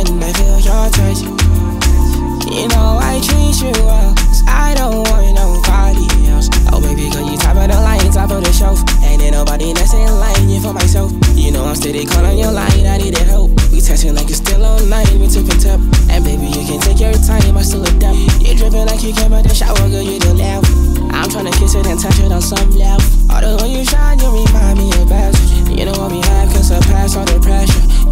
when I feel your touch. You know I treat you well, 'cause I don't want nobody else. Oh baby girl, you top of the line, top of the shelf. Ain't there nobody that's in line, you for myself. You know I'm steady calling your line, I need help. We texting like it's still online, we tip and tap. And baby you can take your time, I still adapt. You dripping like you came out the shower, girl, you the laugh. I'm tryna kiss it and touch it on some level. All the way you shine, you remind me of best. You know what we have can surpass all the pressure.